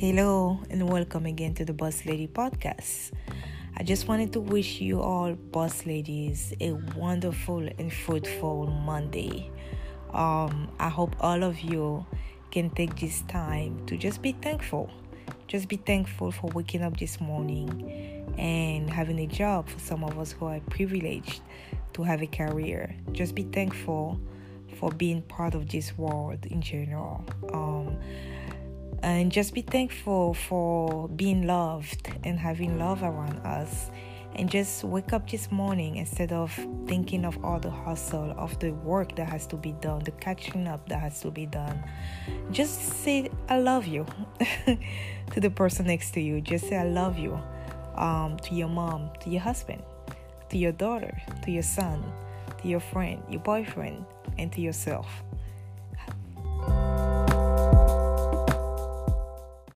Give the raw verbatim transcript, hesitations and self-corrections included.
Hello and welcome again to the Boss Lady podcast. I just wanted to wish you all boss ladies a wonderful and fruitful Monday. Um, I hope all of you can take this time to just be thankful. Just be thankful for waking up this morning and having a job. For some of us who are privileged to have a career, just be thankful for being part of this world in general. Um, and just be thankful for being loved and having love around us. And just wake up this morning instead of thinking of all the hustle of the work that has to be done, the catching up that has to be done. Just say, I love you to the person next to you. Just say, I love you um, to your mom, to your husband, to your daughter, to your son, to your friend, your boyfriend, and to yourself.